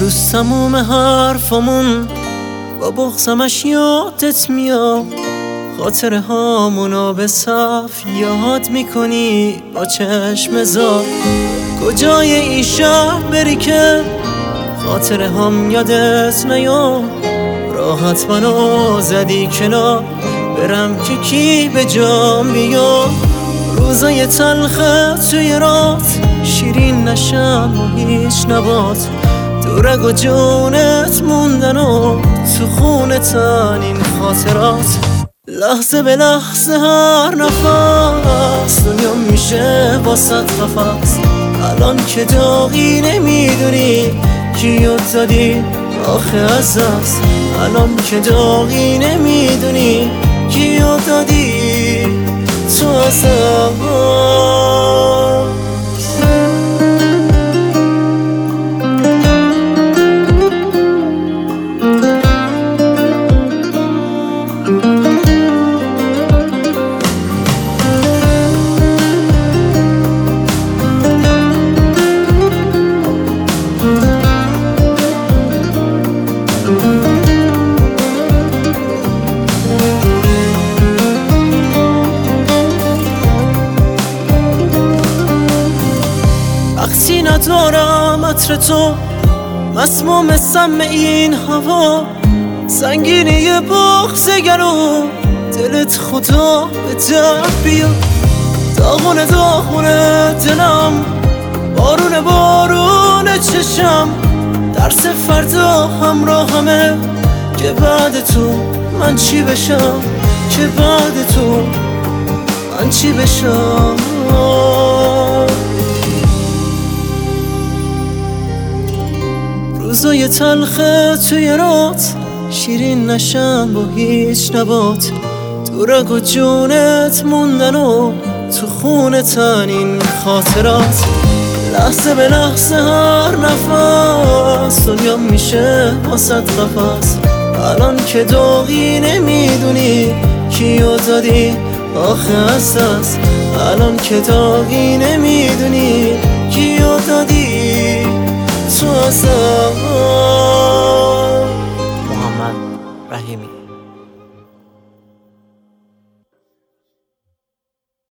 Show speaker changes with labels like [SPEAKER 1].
[SPEAKER 1] روز تموم حرفامون با بغضمش یادت میاد، خاطره هامونو به صف یاد میکنی با چشم زار. کجای این شهر بری که خاطره هم یادت نیاد؟ راحت منو زدی کنار، برم که کی به جام بیاد. روزای تلخت توی رات شیرین نشم و هیچ نبات، دورگ و جونت موندن و تو خونتن این خاطرات. لحظه به لحظه هر نفس دنیا میشه واسط قفس. الان که داغی نمیدونی کیو دادی آخه از دست. الان که داغی نمیدونی کیو دادی تو از دست. وقتی ندارم عطر تو، مسموم سم این هوا، سنگینی بغض گلو دلت خدا به در بیا. داغونه داغونه دلم، بارونه بارونه چشم، درس فردا همراهمه که بعد تو من چی بشم، که بعد تو من چی بشم. روزای تلخه توی رات شیرین نشن با هیچ نبات، دورگ و جونت موندن و تو خونتن این خاطرات. لحظه به لحظه هر نفس دنیا میشه واسط قفس. الان که داغی نمیدونی کیو دادی آخه از دست. الان که داغی نمیدونی کیو دادی تو از دست.